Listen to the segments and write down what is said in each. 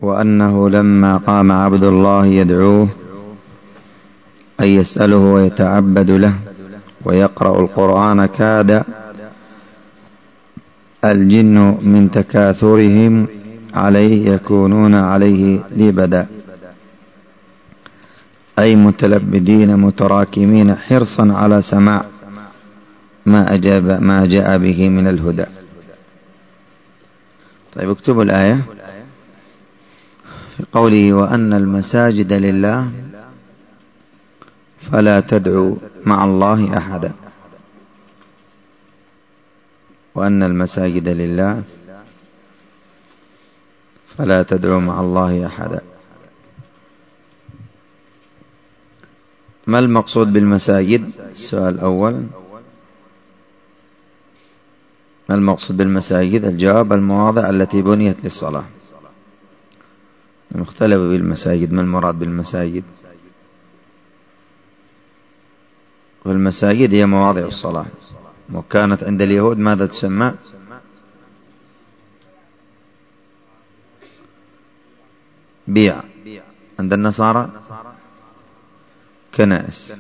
وأنه لما قام عبد الله يدعوه أي يسأله ويتعبد له ويقرأ القرآن كاد الجن من تكاثرهم عليه يكونون عليه لبدا، أي متلبدين متراكمين حرصا على سماع ما جاء به من الهدى. طيب اكتبوا الآية في قوله وأن المساجد لله فلا تدعوا مع الله أحدا. وأن المساجد لله فلا تدعوا مع الله أحدا. ما المقصود بالمساجد؟ السؤال الأول، ما المقصود بالمساجد؟ الجواب المواضع التي بنيت للصلاة. مختلف بالمساجد، ما المراد بالمساجد؟ والمساجد هي مواضع الصلاة، وكانت عند اليهود ماذا تسمى؟ بيع. عند النصارى كنائس،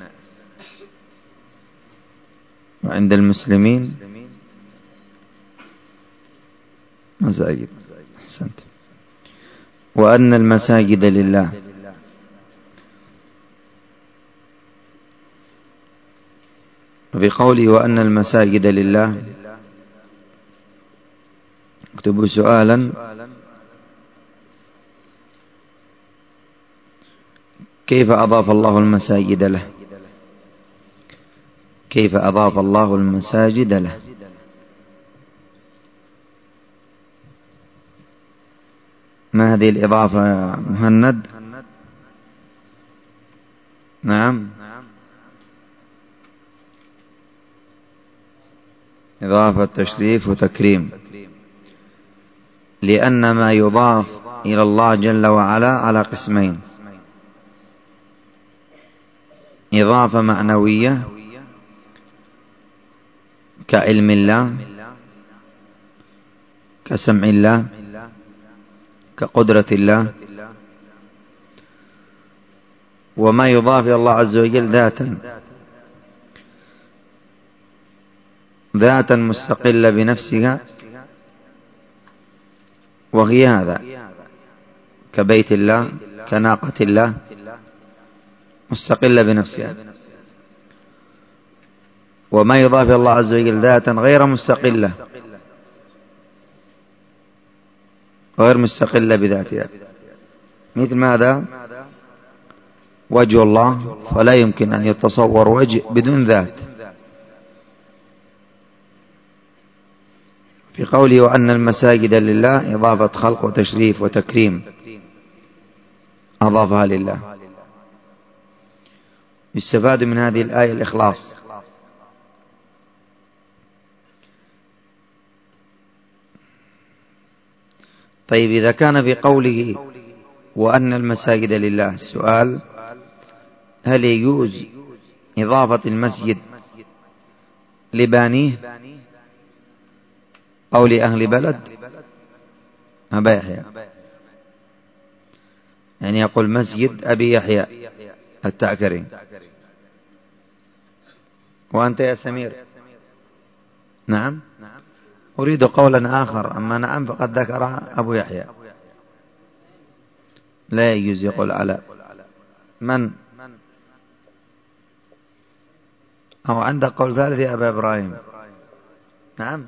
وعند المسلمين مساجد. أحسنت. وأن المساجد لله، بقوله وأن المساجد لله اكتبوا سؤالا، كيف أضاف الله المساجد له؟ كيف أضاف الله المساجد له؟ ما هذه الإضافة يا مهند؟ نعم، إضافة تشريف وتكريم، لأن ما يضاف إلى الله جل وعلا على قسمين: إضافة معنوية كعلم الله، كسمع الله، كقدرة الله. وما يضاف إلى الله عز وجل ذاتا مستقلة بنفسها، وهي هذا كبيت الله، كناقة الله، مستقلة بنفسها. وما يضاف إلى الله عز وجل ذاتا غير مستقلة، غير مستقلة بذاتها، مثل ماذا؟ وجه الله، فلا يمكن أن يتصور وجه بدون ذات. في قوله وأن المساجد لله إضافة خلق وتشريف وتكريم، أضافها لله. يستفاد من هذه الآية الإخلاص. طيب إذا كان في قوله وأن المساجد لله، السؤال: هل يجوز إضافة المسجد لبانيه أو لأهل بلد؟ أبا يحيى، يعني يقول مسجد أبي يحيى التأكري. وأنت يا سمير؟ نعم، أريد قولا آخر، أما نعم فقد ذكر أبو يحيى. لا يجوز يقول على من؟ أو عندك قول ثالث يا أبا إبراهيم؟ نعم،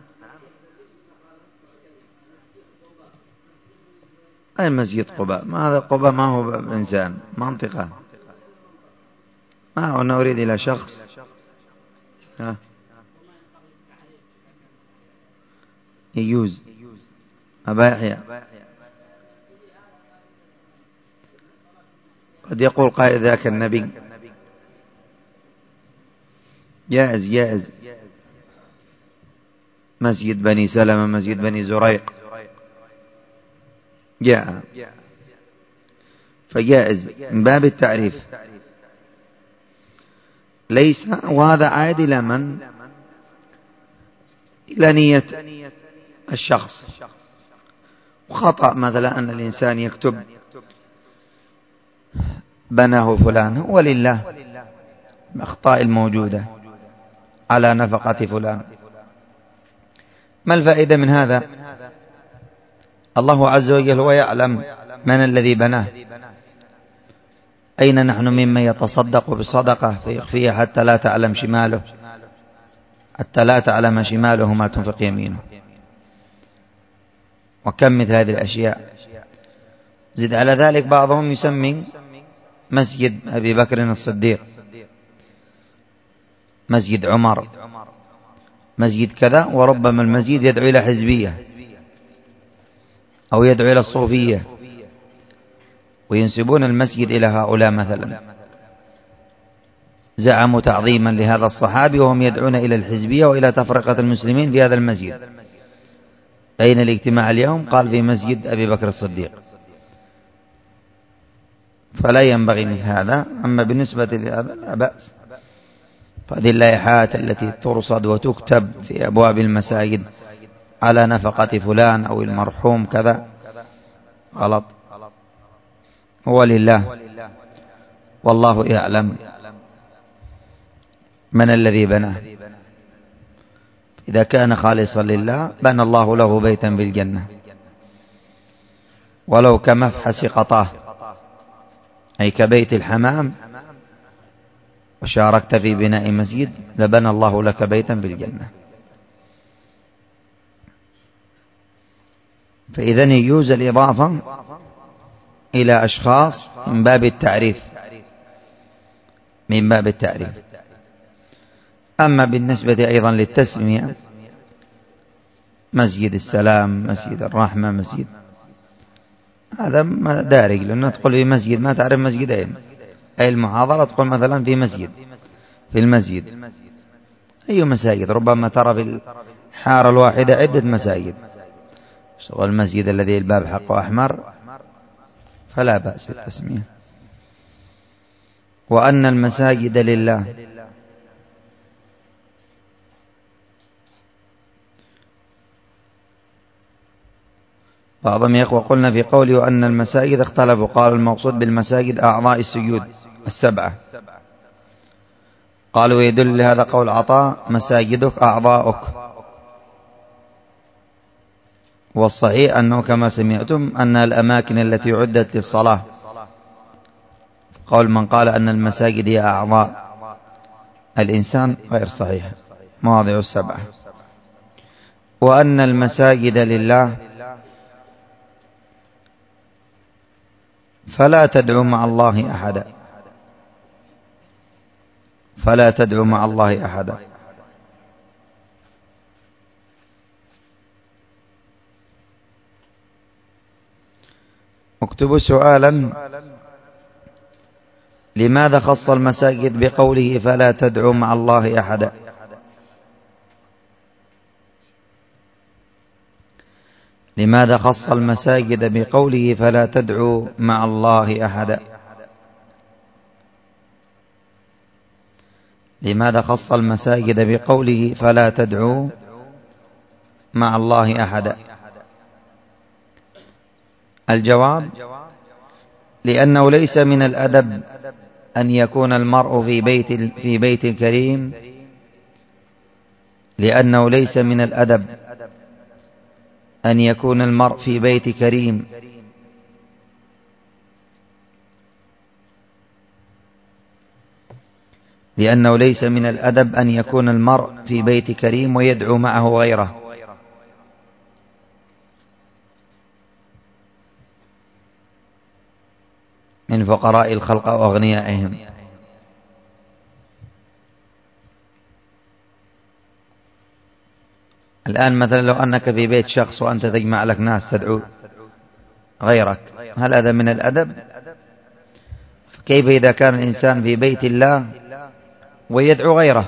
أي مسجد قباء؟ ما هذا قباء، ما هو إنسان، منطقة، ما أنا أريد إلى شخص. يجوز أبا يحيى. قد يقول قائل ذاك النبي. جائز. مسجد بني سلمة، مسجد بني زريق جاء، فجائز من باب التعريف ليس. وهذا عائد إلى من؟ إلى نية الشخص. وخطأ مثلا أن الإنسان يكتب بناه فلان، ولله الأخطاء الموجودة على نفقة فلان. ما الفائدة من هذا؟ الله عز وجل هو يعلم من الذي بناه. أين نحن ممن يتصدق بصدقة فيخفيها حتى لا تعلم شماله، حتى لا تعلم شماله ما تنفق يمينه؟ وكم مثل هذه الأشياء. زد على ذلك بعضهم يسمي مسجد أبي بكر الصديق، مسجد عمر، مسجد كذا، وربما المسجد يدعو إلى حزبية أو يدعو إلى الصوفية، وينسبون المسجد إلى هؤلاء مثلا، زعموا تعظيما لهذا الصحابي وهم يدعون إلى الحزبية وإلى تفرقة المسلمين في هذا المسجد. أين الاجتماع اليوم؟ قال في مسجد أبي بكر الصديق. فلا ينبغي مثل هذا. أما بالنسبة لهذا لا بأس. فهذه اللائحات التي ترصد وتكتب في أبواب المساجد على نفقة فلان أو المرحوم كذا غلط. هو لله، والله يعلم من الذي بناه. إذا كان خالصا لله بنى الله له بيتا بالجنة، ولو كمفحص قطاه، أي كبيت الحمام، وشاركت في بناء مسجد لبنى الله لك بيتا بالجنة. فإذن يجوز الإضافة إلى أشخاص من باب التعريف، من باب التعريف. أما بالنسبة أيضا للتسمية، مسجد السلام، مسجد الرحمة، مسجد، هذا دارج، لأنه تدخل في مسجد ما تعرف مسجدين. أي المحاضرة تقول مثلا في مسجد، في المسجد أي مساجد، ربما ترى في الحارة الواحدة عدة مساجد، والمسجد الذي الباب حقه أحمر فلا بأس بالتسمية. وأن المساجد لله، بعضهم يقول قلنا في قوله وأن المساجد اختلفوا، قالوا المقصود بالمساجد أعضاء السجود السبعة، قالوا يدل لهذا قول عطاء مساجدك أعضاؤك، والصحيح أنه كما سمعتم أن الأماكن التي عدت للصلاة، قول من قال أن المساجد هي أعضاء الإنسان غير صحيح، مواضع السبعة. وأن المساجد لله فلا تدعو مع الله أحدا، فلا تدعو مع الله أحدا. اكتبوا سؤالا: لماذا خص المساجد بقوله فلا تدعو مع الله أحدا؟ لماذا خص المساجد بقوله فلا تدعو مع الله أحدا؟ لماذا خص المساجد بقوله فلا تدعو مع الله أحدا؟ الجواب: لأنه ليس من الأدب أن يكون المرء في بيت كريم، لأنه ليس من الأدب أن يكون المرء في بيت كريم، لأنه ليس من الأدب أن يكون المرء في بيت كريم ويدعو معه غيره، من فقراء الخلق وأغنيائهم. الآن مثلا لو أنك في بيت شخص وأنت تجمع لك ناس تدعو غيرك، هل هذا من الأدب؟ كيف إذا كان الإنسان في بيت الله ويدعو غيره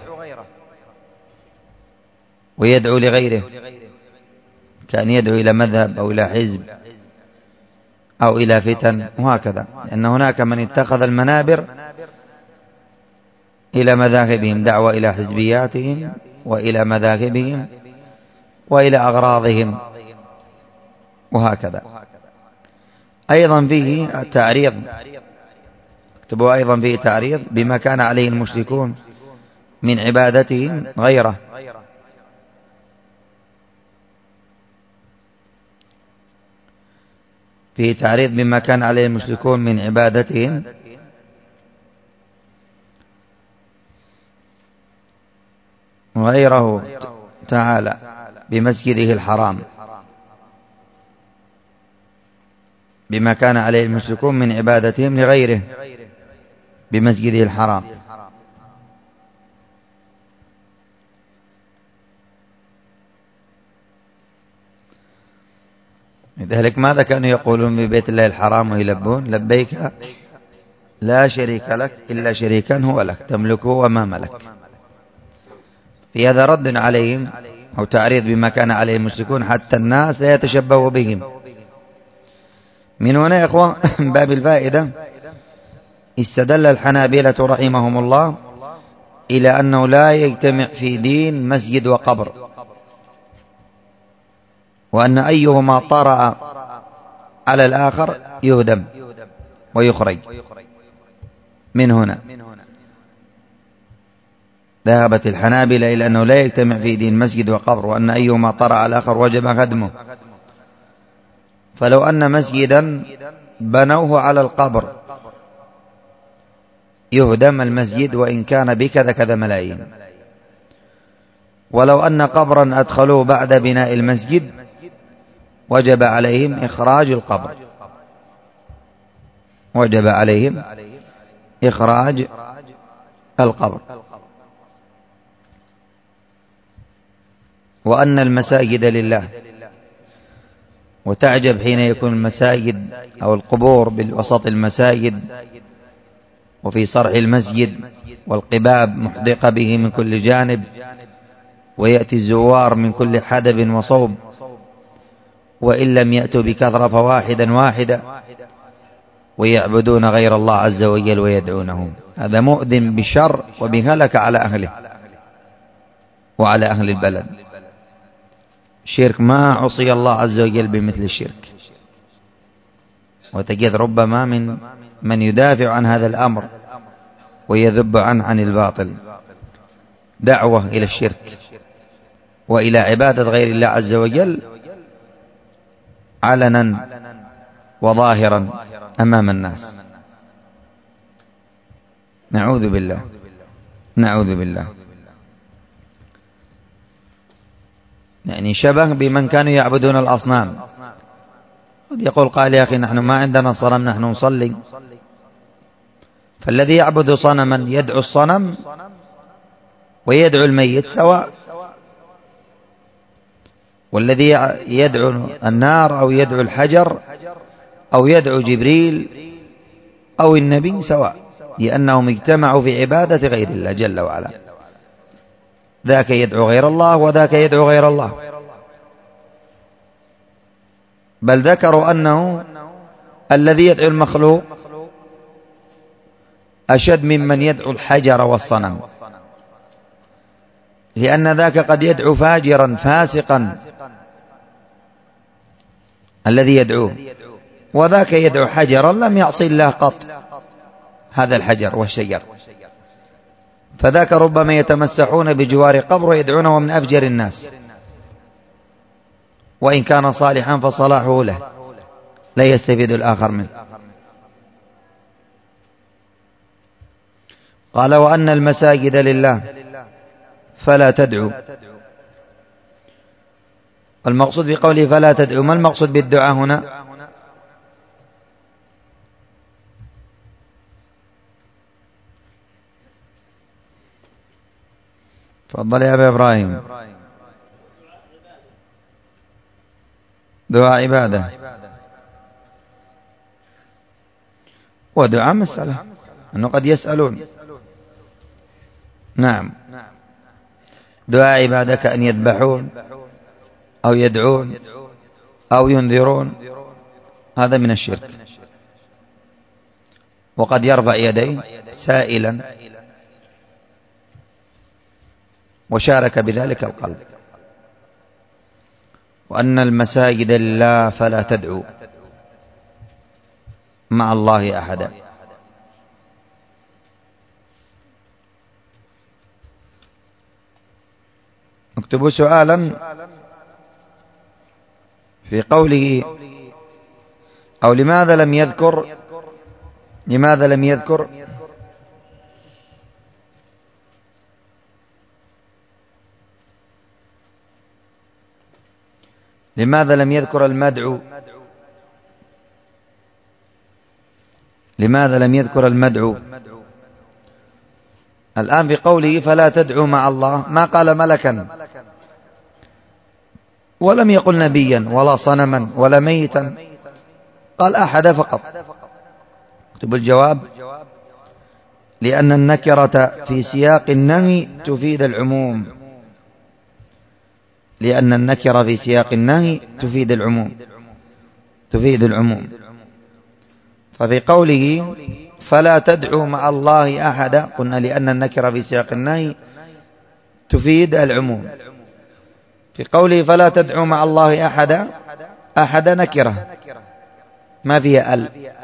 ويدعو لغيره، كان يدعو إلى مذهب أو إلى حزب أو إلى فتن وهكذا، لأن هناك من اتخذ المنابر إلى مذاهبهم، دعوة إلى حزبياتهم وإلى مذاهبهم وإلى أغراضهم. وهكذا. أيضا فيه التعريض، اكتبوا أيضا فيه تعريض بما كان عليه المشركون من عبادتهم غيره. فيه تعريض بما كان عليه المشركون من عبادتهم غيره تعالى بمسجده الحرام، بما كان عليه المشركون من عبادتهم لغيره بمسجده الحرام. لذلك ماذا كانوا يقولون ببيت الله الحرام ويلبون؟ لبيك لا شريك لك إلا شريكا هو لك تملكه وما ملك. في هذا رد عليهم أو تعريض بما كان عليه المشركون حتى الناس لا يتشبهوا بهم. من هنا يا إخوة باب الفائدة استدل الحنابلة رحمهم الله إلى أنه لا يجتمع في دين مسجد وقبر، وأن أيهما طرأ على الآخر يهدم ويخرج. من هنا ذهبت الحنابلة إلى أنه لا يجتمع في دين مسجد وقبر، وأن أيهما طرأ على الآخر وجب هدمه. فلو أن مسجدا بنوه على القبر يهدم المسجد وإن كان بكذا كذا ملايين. ولو أن قبرا أدخلوه بعد بناء المسجد وجب عليهم إخراج القبر، وجب عليهم إخراج القبر. وأن المساجد لله، وتعجب حين يكون المساجد أو القبور بوسط المساجد وفي صرح المسجد والقباب محدقة به من كل جانب، ويأتي الزوار من كل حدب وصوب، وإن لم يأتوا بكثرة فواحدا واحدا، ويعبدون غير الله عز وجل ويدعونهم. هذا مؤذن بشر وبهلك على أهله وعلى أهل البلد. شرك ما عصي الله عز وجل بمثل الشرك. وتجد ربما من يدافع عن هذا الأمر ويذب عن الباطل، دعوة إلى الشرك وإلى عبادة غير الله عز وجل علنا وظاهرا أمام الناس. نعوذ بالله، نعوذ بالله. يعني شبه بمن كانوا يعبدون الأصنام. قد يقول قال يا أخي نحن ما عندنا صنم، نحن نصلي. فالذي يعبد صنما يدعو الصنم ويدعو الميت سواء، والذي يدعو النار أو يدعو الحجر أو يدعو جبريل أو النبي سواء، لأنهم اجتمعوا في عبادة غير الله جل وعلا. ذاك يدعو غير الله وذاك يدعو غير الله. بل ذكروا أنه الذي يدعو المخلوق أشد ممن يدعو الحجر والصنم، لأن ذاك قد يدعو فاجرا فاسقا الذي يدعوه، وذاك يدعو حجرا لم يعصي الله قط، هذا الحجر والشجر. فذاك ربما يتمسحون بجوار قبر ويدعونه من أفجر الناس، وإن كان صالحا فصلاحه له لا يستفيد الآخر منه. قال وأن المساجد لله فلا تدعوا. المقصود بقوله فلا تدعوا، ما المقصود بالدعاء هنا؟ تفضل يا أبا إبراهيم. دعاء عبادة ودعاء مسألة، أنه قد يسألون. نعم، دعاء عبادة كأن يذبحون أو يدعون أو ينذرون، هذا من الشرك. وقد يرفع يديه سائلا وشارك بذلك القلب. وأن المساجد لله فلا تدعوا مع الله أحدا. اكتبوا سؤالا في قوله أو لماذا لم يذكر لماذا لم يذكر المدعو؟ لماذا لم يذكر المدعو؟ الآن في قوله فلا تدعوا مع الله ما قال ملكا ولم يقل نبيا ولا صنما ولا ميتا، قال أحد فقط. اكتبوا الجواب: لأن النكرة في سياق النهي تفيد العموم. لأن النكرة في سياق النهي تفيد العموم. ففي قوله فلا تدعوا مع الله أحدا قلنا لأن النكرة في سياق النهي تفيد العموم. في قوله فلا تدعوا مع الله أحدا، أحد نكرة ما فيها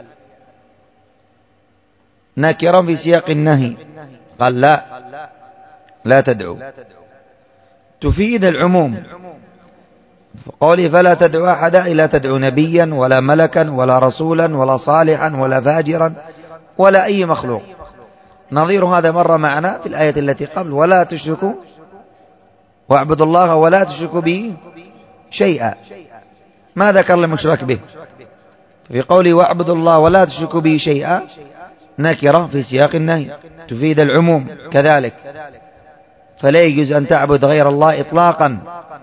نكرة في سياق النهي، قال لا تدعوا، تفيد العموم. قوله فلا تدعوا أحدا لا تدعوا نبيا ولا ملكا ولا رسولا ولا صالحا ولا فاجرا ولا أي مخلوق. نظير هذا مر معنا في الآية التي قبل: ولا تشركوا واعبدوا الله ولا تشركوا به شيئا. ما ذكر المشرك به. في قوله واعبدوا الله ولا تشركوا به شيئا نكرة في سياق النهي تفيد العموم كذلك، فلا يجوز أن تعبد غير الله إطلاقا.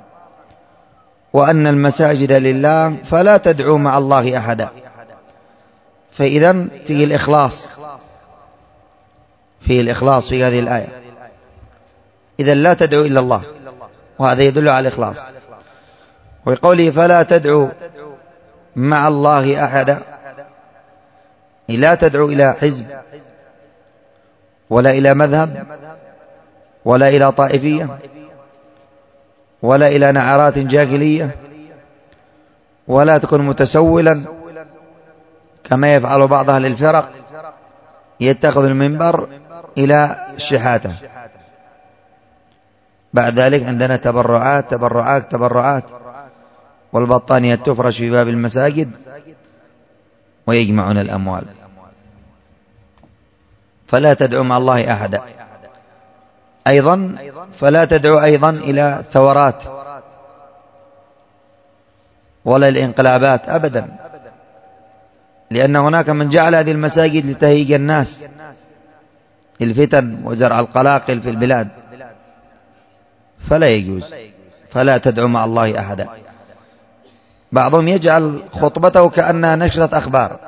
وأن المساجد لله فلا تدعوا مع الله أحدا. فإذا فيه الإخلاص في هذه الآية. إذا لا تدعوا إلا الله، وهذا يدل على الإخلاص. وقوله فلا تدعوا مع الله أحدا، لا تدعوا إلى حزب ولا إلى مذهب ولا إلى طائفية ولا إلى نعرات جاهلية، ولا تكن متسولا كما يفعل بعض أهل الفرق، يتخذ المنبر إلى الشحاتة. بعد ذلك عندنا تبرعات، والبطانية تفرش في باب المساجد ويجمعون الأموال. فلا تدعو مع الله أحدا. أيضا فلا تدعو أيضا إلى ثورات ولا الانقلابات أبدا، لأن هناك من جعل هذه المساجد لتهيج الناس، الفتن وزرع القلاقل في البلاد، فلا يجوز. فلا تدعو مع الله أحدا. بعضهم يجعل خطبته كأنها نشرة أخبار،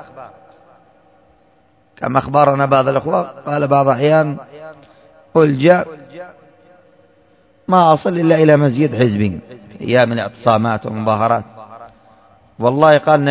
كما أخبرنا بعض الأخوة قال بعض أحيان ألجأ ما أصل إلا إلى مسجد حزبي أيام الاعتصامات والمظاهرات، والله قال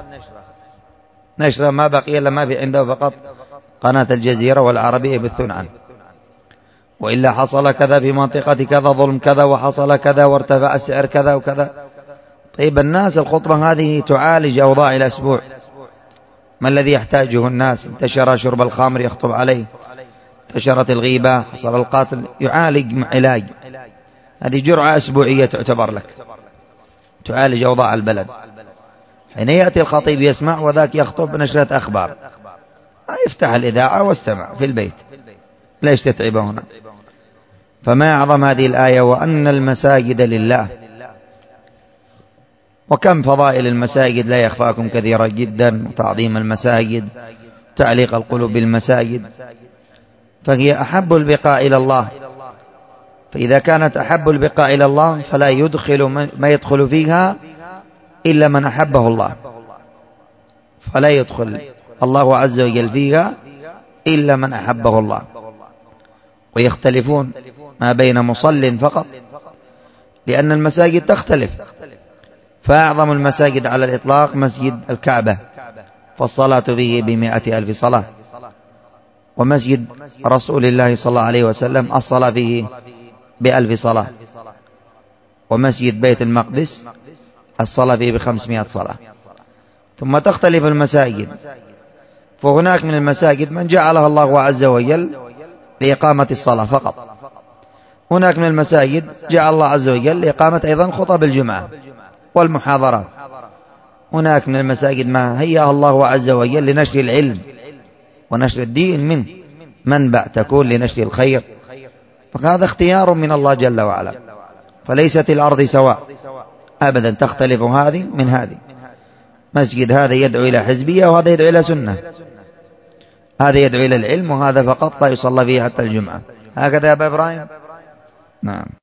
نشرة ما بقي إلا ما في عنده فقط قناة الجزيرة والعربية يبثون عنه، وإلا حصل كذا في منطقة كذا ظلم كذا وحصل كذا وارتفع السعر كذا وكذا. طيب الناس الخطبة هذه تعالج أوضاع الأسبوع، ما الذي يحتاجه الناس؟ انتشر شرب الخمر يخطب عليه، انتشرت الغيبة، حصل القاتل، يعالج علاج. هذه جرعة أسبوعية تعتبر لك، تعالج أوضاع البلد. حين يأتي الخطيب يسمع وذاك يخطب نشرة أخبار، يفتح الإذاعة واستمع في البيت، ليش تتعب هنا؟ فما أعظم هذه الآية: وأن المساجد لله. وكم فضائل المساجد لا يخفاكم كثيرة جدا، وتعظيم المساجد، تعليق القلوب بالمساجد، فهي أحب البقاء إلى الله. فإذا كانت أحب البقاء إلى الله فلا يدخل ما يدخل فيها إلا من أحبه الله، فلا يدخل الله عز وجل فيها إلا من أحبه الله. ويختلفون ما بين مصل فقط، لأن المساجد تختلف. فأعظم المساجد على الإطلاق مسجد الكعبة، فالصلاة فيه ب100,000 صلاة. ومسجد رسول الله صلى الله عليه وسلم الصلاة فيه ب1000 صلاة. ومسجد بيت المقدس الصلاة فيه ب500 صلاة. ثم تختلف المساجد، فهناك من المساجد من جعلها الله عز وجل لإقامة الصلاة فقط، هناك من المساجد جعل الله عز وجل لإقامة أيضا خطب الجمعة والمحاضرات، هناك من المساجد ما هيأ الله عز وجل لنشر العلم ونشر الدين منه منبع تكون لنشر الخير، فهذا اختيار من الله جل وعلا. فليست الأرض سواء أبدا، تختلف هذه من هذه. مسجد هذا يدعو إلى حزبية وهذا يدعو إلى سنة، هذا يدعو إلى العلم وهذا فقط لا يصلى فيه حتى الجمعة. هكذا يا أبا إبراهيم؟ نعم.